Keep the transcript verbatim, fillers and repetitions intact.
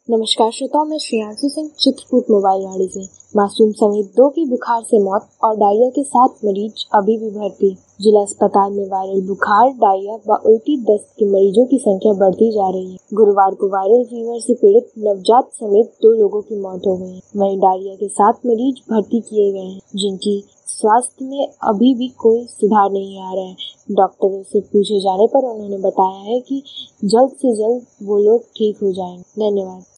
नमस्कार श्रोताओं, मैं श्रेयांशु सिंह चित्रकूट मोबाइल वाड़ी से। मासूम समेत दो की बुखार से मौत और डायरिया के सात मरीज अभी भी भर्ती। जिला अस्पताल में वायरल बुखार, डायरिया व उल्टी दस्त के मरीजों की संख्या बढ़ती जा रही है। गुरुवार को वायरल फीवर से पीड़ित नवजात समेत दो लोगों की मौत हो गई। वहीं डायरिया के सात मरीज भर्ती किए गए हैं, जिनकी स्वास्थ्य में अभी भी कोई सुधार नहीं आ रहा है। डॉक्टरों से पूछे जाने पर उन्होंने बताया है कि जल्द से जल्द वो लोग ठीक हो जाएंगे। धन्यवाद।